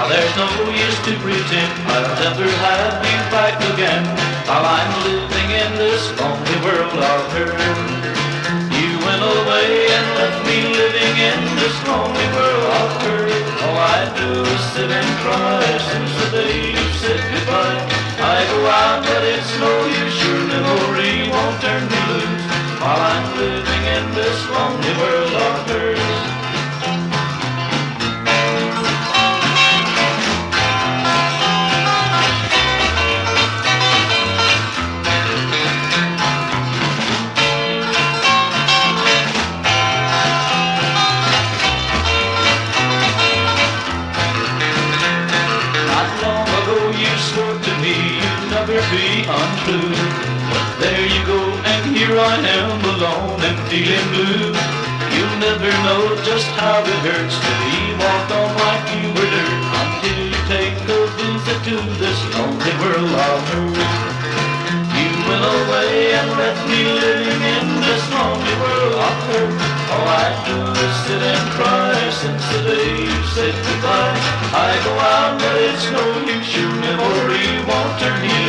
Now there's no use to pretend I'll never have you back again while I'm living in this lonely world of hurt. You went away and left me living in this lonely world of hurt. All I do is sit and cry since the day you said goodbye. I go out but it's no use, your memory won't turn me loose while I'm living in this lonely world of hurt. Be untrue, but there you go, and here I am alone and feeling blue. You'll never know just how it hurts to be walked on like you were dirt until you take a visit to this lonely world of hurt. You went away and left me living in this lonely world of hurt. All I do is sit and cry since the day you said goodbye. I go out but it's no use, your memory won't turn me